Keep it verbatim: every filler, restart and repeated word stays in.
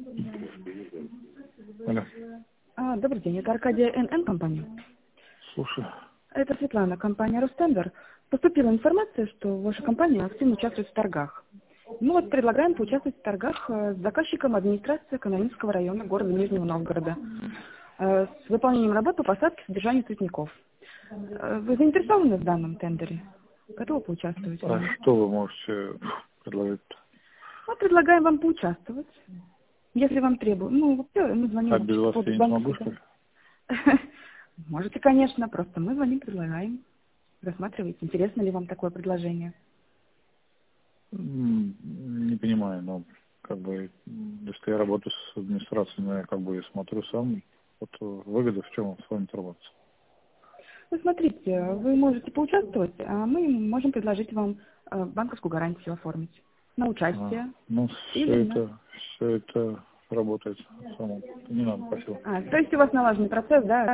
Алло. А, добрый день, это Аркадия эн эн компания. Слушай. Это Светлана, компания Ростендер. Поступила информация, что ваша компания активно участвует в торгах. Мы вот предлагаем поучаствовать в торгах с заказчиком администрации Канавинского района города Нижнего Новгорода с выполнением работ по посадке и содержанию цветников. Вы заинтересованы в данном тендере? Готовы поучаствовать? А что вы можете предложить? Мы предлагаем вам поучаствовать, если вам требуется. Ну, вообще, мы звоним... А без вас я не смогу, что ли? Можете, конечно, просто мы звоним, предлагаем. Рассматривайте, интересно ли вам такое предложение. Не понимаю, но как бы, если я работаю с администрацией, но я как бы смотрю сам, вот выгода в чем с вами работать? Ну, смотрите, вы можете поучаствовать, а мы можем предложить вам банковскую гарантию оформить на участие. А, ну, все Или это, на... все это работает само. Не надо, спасибо. А, то есть у вас налаженный процесс, да?